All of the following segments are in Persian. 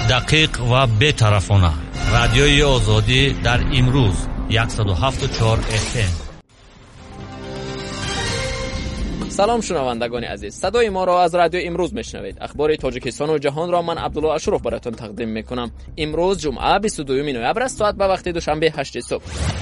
دقیق و بی‌طرفانه. رادیوی آزادی در امروز 107.4 FM. سلام شنوندگان عزیز، صدای ما را از رادیو امروز میشنوید. اخبار تاجیکستان و جهان را من عبدالله اشرف براتون تقدیم میکنم. امروز جمعه 22 نوامبر است، ساعت به وقت دوشنبه 8 صبح.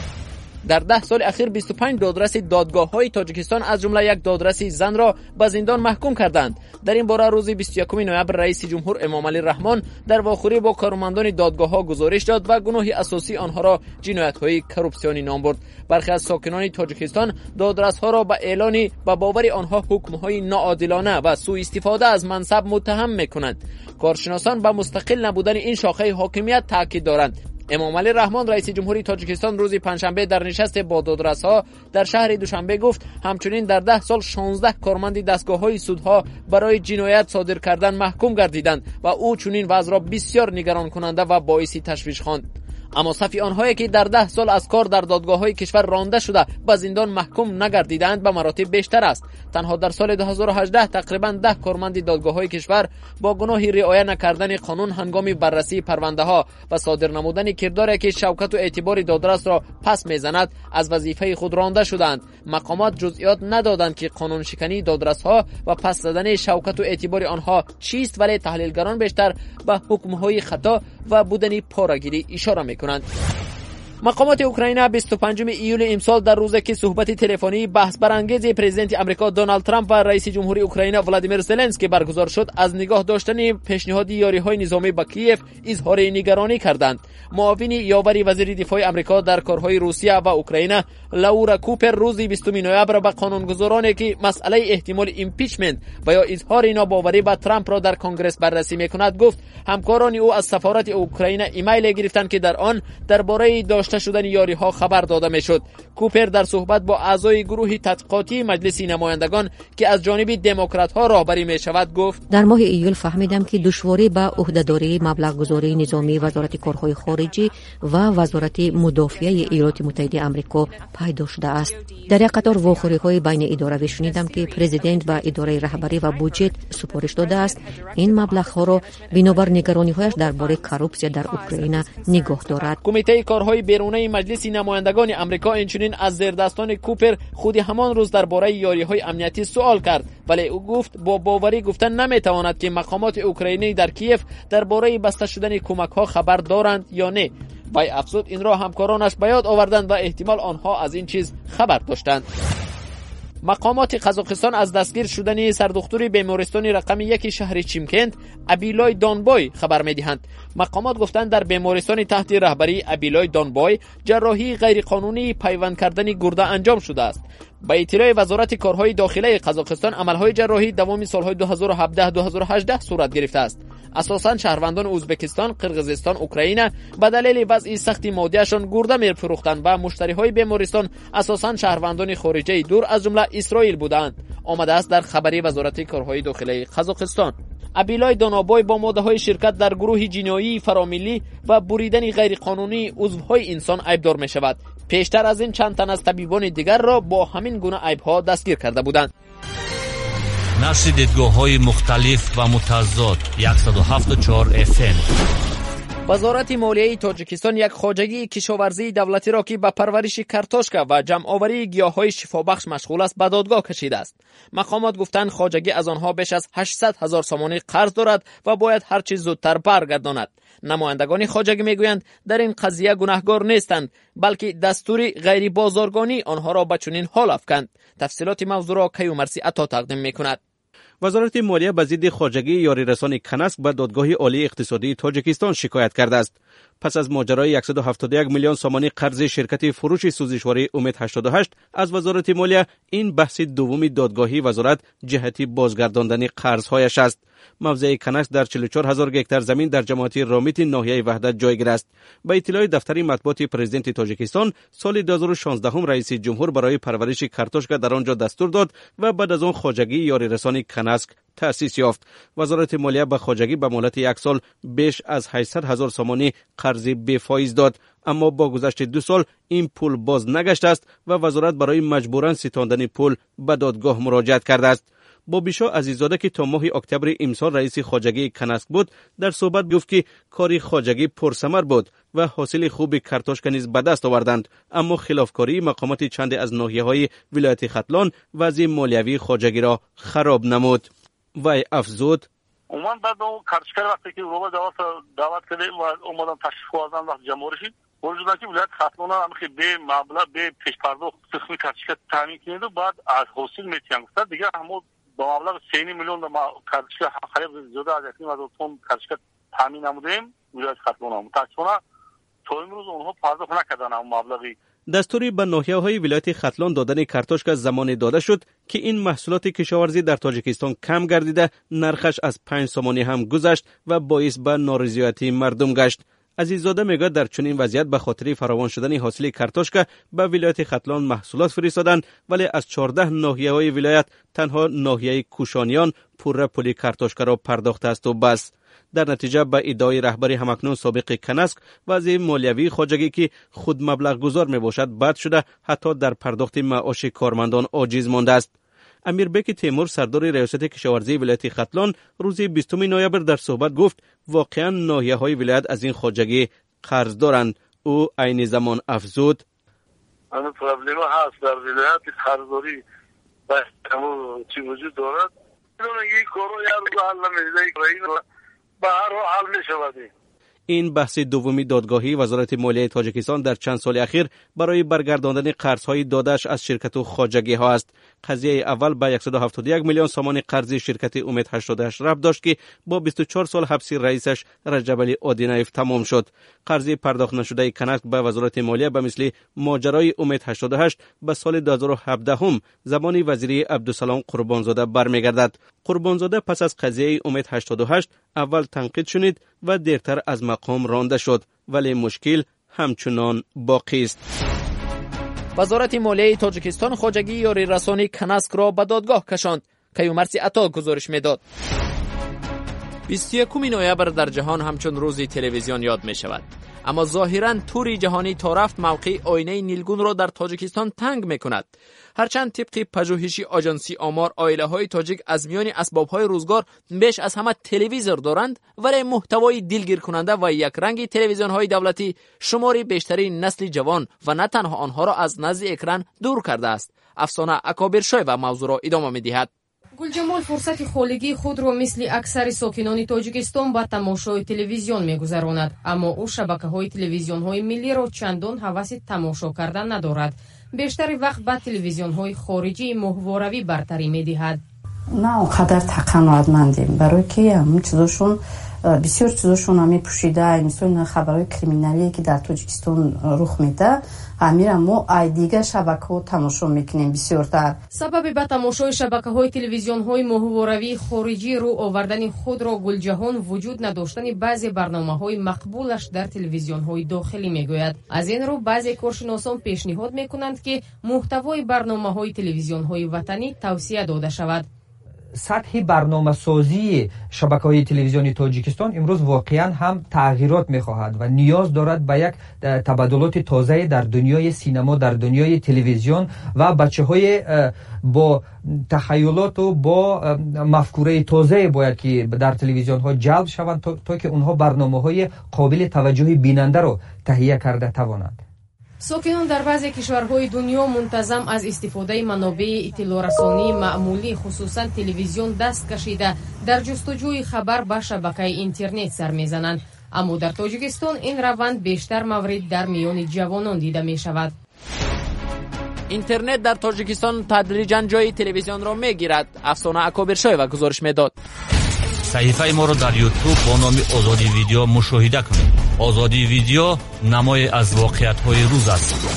در 10 سال اخیر 25 دادرس دادگاه‌های تاجیکستان از جمله یک دادرس زن را به زندان محکوم کردند. در این باره روز 21 نوامبر رئیس جمهور امامعلی رحمان در واخوری با کارمندان دادگاه‌ها گزارش داد و گناه اساسی آنها را جنایت‌های کورپسیونی نام برد. برخی از ساکنان تاجیکستان دادرس‌ها را به اعلان به باور آنها حکم‌های ناعادلانه و سوء استفاده از منصب متهم می‌کنند. کارشناسان به مستقل نبودن این شاخه حاکمیت تاکید دارند. امامعلی رحمان رئیس جمهوری تاجیکستان روز پنجشنبه در نشست با دادرس‌ها در شهر دوشنبه گفت همچنین در 10 سال 16 کارمند دستگاه‌های سودها برای جنایت صادر کردن محکوم گردیدند و او چنین وضع را بسیار نگران کننده و باعث تشویش خواند. اما صفی آنهایی که در 10 سال از کار در دادگاه‌های کشور رانده شده به زندان محکوم نگردیدند به مراتب بیشتر است. تنها در سال 2018 تقریباً 10 کارمند دادگاه‌های کشور با گناه رعایت نکردن قانون هنگام بررسی پرونده‌ها و صادر نمودن کرداری که شوکت و اعتبار دادرس را پس می‌زند از وظیفه خود رانده شدند. مقامات جزئیات ندادند که قانون شکنی دادرس‌ها و پس زدن شوکت و اعتبار آنها چیست، ولی تحلیلگران بیشتر به حکم‌های خطا و بودن پاره‌گیری اشاره می‌کنند. مقامات اوکراین 25 ایول امسال در روزی که صحبت تلفنی بحث برانگیز پرزیدنت آمریکا دونالد ترامپ و رئیس جمهوری اوکراین ولادیمیر زلنسکی برگزار شد از نگاه داشتن پیشنهاد یاری‌های نظامی با کیف اظهار نگرانی کردند. معاون یاوری وزیر دفاع آمریکا در کارهای روسیه و اوکراین لورا کوپر روز 20 نوامبر به قانونگذارانی که مسئله احتمال ایمپیچمنت و یا اظهار ناباوری به ترامپ را در کنگره بررسی می‌کند گفت همکاران او از سفارت اوکراین ایمیل گرفتند که در آن درباره داشته شدن یاری‌ها خبر داده می‌شد. کوپر در صحبت با اعضای گروه تحقیقاتی مجلس نمایندگان که از جانب دموکرات‌ها راهبری می‌شود گفت در ماه ایول فهمیدم که دشواری به عهده‌داری مبلغ‌گذاری نظامی وزارت کارهای خارجی و وزارت مدافعه ایالات متحده آمریکا پیدا شده است. در یک قطار واخوری‌های بین اداره شنیدم که پرزیدنت به اداره رهبری و بودجت سپارش داده است این مبلغ‌ها را بنابر نگرانی‌هایش درباره کورپسیا در اوکراین نگاه دارد. کمیته کارهای بیرونی مجلس نمایندگان آمریکا اینچنین از زیردستان کوپر خود همان روز درباره یاری‌های امنیتی سوال کرد، ولی او گفت با باوری گفتن نمیتواند که مقامات اوکراینی در کیف درباره بسته شدن کمک‌ها خبر دارند یا نه. وی افزود این را همکارانش به یاد آوردند و احتمال آنها از این چیز خبر داشتند. مقامات قزاقستان از دستگیر شدن سردختور بیمارستان رقم 1 شهر چیمکند ابیلای دانبای خبر می‌دهند. مقامات گفتند در بیمارستان تحت رهبری ابیلای دانبای جراحی غیرقانونی پیوند کردن گرده انجام شده است. با اطلاع وزارت کارهای داخلی قزاقستان عملهای جراحی دوام سالهای 2017-2018 صورت گرفته است. اساساً شهروندان ازبکستان، قرقیزستان، اوکراین به دلیل وضع سخت مادیشان گرده می‌فروختند و مشتری‌های بیمارستان اساساً شهروندان خارجی دور از جمله اسرائیل بودند. آمده است در خبری وزارت کارهای داخلی قزاقستان. ابیلای دانابای با ماده‌های شرکت در گروه جنایی فراملی و بریدن غیرقانونی عضوهای انسان عیبدار می‌شود. پیشتر از این چند تن از طبیبان دیگر را با همین گونه عیب‌ها دستگیر کرده بودند. نشر دیدگاه‌های مختلف و متضاد 107.4 FM. وزارت مالیه تاجیکستان یک خواجگی کشاورزی دولتی را که به پرورش کارتوشکا و جمع‌آوری گیاه‌های شفابخش مشغول است به دادگاه کشیده است. مقامات گفتند خواجگی از آنها بیش از 800,000 سامانی قرض دارد و باید هر چیز زودتر برگرداند. نمایندگان خواجگی میگویند در این قضیه گناهکار نیستند، بلکه دستور غیر بازرگانی آنها را به چنین حال افکند. تفصیلات موضوع را کیومرسی عطا تقدیم میکند. وزارت مالیه به ضد خواجگی یاری رسان کنسک به دادگاه عالی اقتصادی تاجیکستان شکایت کرده است. پس از ماجرای 171 میلیون سامانی قرض شرکت فروش سوزشواری امید 88 از وزارت مالیه، این بحث دوم دادگاهی وزارت جهتی بازگرداندن قرض‌هایش است. موضع کنسک در 44,000 گکتار زمین در جماعت رامیت ناحیه وحدت جایگیر است. به اطلاع دفتر مطبوعات پرزیدنت تاجیکستان، سال 2016 رئیس جمهور برای پرورش کارتوشکا در آنجا دستور داد و بعد از آن خواجگی یاری رسان کنسک تأسیس یافت. وزارت مالیه به خواجگی به مهلت 1 سال بیش از 800,000 سامانی قرض بی فایز داد، اما با گذشت 2 سال این پول باز نگشته است و وزارت برای مجبوراً ستاندن پول به دادگاه مراجعت کرده است. با بیشا عزیزاده که تا ماه اکتبر امسال رئیس خواجگی کنسک بود، در صحبت گفت که کاری خواجگی پرثمر بود و حاصل خوب کارتوشکا نیز به دست آوردند، اما خلافکاری مقامات چند از ناحیه‌های ولایت ختلان وضع مالیوی خواجگی را خراب نمود. وی افزود: عموما بعد اون کارتوشکا وقتی که رو دعوت کردیم و اومدن تشریف آوردن وقت جمهوری شد، وجود که ولایت ختلان هم که به مبلغ به پیش پرداخت قسمی کارتوشکا تامین کنید و بعد از حاصل میتیان گفت دیگه همون با مبلغ 3 میلیون کارتوشکا خرید زیاده از 1000 تن کارتوشکا تامین نمودیم ولایت ختلان هم متأسفانه تا امروز اونها پرداخت نکردن اون مبلغی. دستوری به ناحیه‌های ولایت ختلان دادن کارتوشکا زمانی داده شد که این محصولات کشاورزی در تاجیکستان کم گردیده، نرخش از 5 سومانی هم گذشت و باعث به نارضایتی مردم گشت. عزیزاده میگه در چنین وضعیت به خاطر فراوان شدن حاصل کارتوشکا به ولایت ختلان محصولات فرستادند، ولی از 14 ناحیه‌های ولایت تنها ناحیه کوشانیان پوره پول کارتوشکا را پرداخته است و بس. در نتیجه به ادعای رهبری همکنون سابق کنسک، وضع مالیوی خواجگی که خود مبلغ گذار می باشد بد شده، حتی در پرداخت معاش کارمندان عاجز مانده است. امیربک تیمور سردار ریاست کشاورزی ولایت ختلان روز 20 نوامبر در صحبت گفت واقعا ناحیه‌های ولایت از این خواجگی قرض دارند. او عین زمان افزود: اما پرابلم هست در ولایت قرضداری چی وجود دارد. این کارو یا رو حل نمی‌ده به هر حال می‌شود. این بحث دومی دادگاهی وزارت مالیه تاجیکستان در چند سال اخیر برای برگرداندن قرض‌های داده‌اش از شرکت خواجگی‌ها است. قضیه اول به 171 میلیون سومان قرض شرکت امید 88 ربط داشت که با 24 سال حبس رئیسش رجب علی آدینایف تمام شد. قرض پرداخت نشده کنسک به وزارت مالیه به مثل ماجرای امید 88 به سال 2017 هم زمان وزیری عبدالسلام قربانزاده برمیگردد. قربانزاده پس از قضیه امید 88 اول تنقید شنید و دیرتر از مقام رانده شد، ولی مشکل همچنان باقی است. وزارت مالیه تاجیکستان خواجگی یاری رسانی کنسک را به دادگاه کشاند. کیومرسی عطا گزارش میداد. 21 نوامبر در جهان همچون روزی تلویزیون یاد می شود، اما ظاهراً توری جهانی تا رفت موقع آینه نیلگون را در تاجیکستان تنگ می کند. هرچند طبق پژوهشی آژانسی آمار آیله های تاجیک از میان اسباب های روزگار بیش از همه تلویزیون دارند، ولی محتوای دلگیر کننده و یک رنگی تلویزیون های دولتی شماری بیشتری نسل جوان و نه تنها آنها را از نزد اکران دور کرده است. افسانه اکابر شای و موضوع را ادامه می دهد. گلجمال فرصت خالگی خود را مثل اکثر ساکنان تاجیکستان با تماشای تلویزیون می‌گذراند، اما او شبکه‌های تلویزیون‌های ملی را چندان هوس تماشا کردن ندارد. بیشتر وقت با تلویزیون‌های خارجی ماهواره‌ای برتری می‌دهد. نه اونقدر تقنعاتمندیم، برای که همون چیزاشون بسیار چیزاشون همی پوشیده، مثلا خبرهای کریمینالی که در تاجیکستان رخ میده همین ما ای دیگه شبکه‌ها تماشا میکنیم بسیارتر. سبب به تماشای شبکه‌های تلویزیون‌های ماهواره‌ای خارجی رو آوردن خود را گلجهان وجود نداشتن بعضی برنامه‌های مقبولش در تلویزیون‌های داخلی میگوید. از این رو بعضی کارشناسان پیشنهاد میکنند که محتوای برنامه‌های تلویزیون‌های وطنی توصیه داده شود. سطح برنامه سازی شبکه‌های تلویزیونی تاجیکستان امروز واقعا هم تغییرات می‌خواهد و نیاز دارد به یک تبادلات تازه در دنیای سینما، در دنیای تلویزیون و بچه‌های با تخیلات و با مفکوره تازه باید که در تلویزیون‌ها جلب شوند تا که اونها برنامه‌های قابل توجه بیننده را تهیه کرده توانند. ساکنان در بعضی کشورهای دنیا منتظم از استفاده منابع اطلاع رسانی معمولی خصوصا تلویزیون دست کشیده در جستجوی خبر به شبکه اینترنت سر میزنند، اما در تاجیکستان این روند بیشتر مورد در میان جوانان دیده می شود. اینترنت در تاجیکستان تدریجاً جای تلویزیون را میگیرد. افسانه اکابر شای و گزارش میداد. صحیفه ما را در یوتیوب با نام آزادی ویدیو مشاهده کنید. آزادی ویدیو نمای از واقعیت‌های روز است.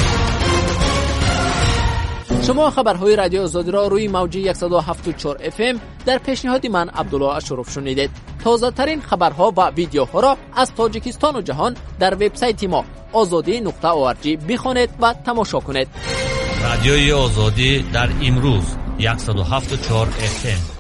شما خبرهای رادیو آزادی را روی موج 107.4 FM در پیشنهاد من عبدالله اشرف شنیدید. تازه ترین خبرها و ویدیوها را از تاجیکستان و جهان در وبسایت ما azadi.org بخوانید و تماشا کنید. رادیوی آزادی در امروز 107.4 FM.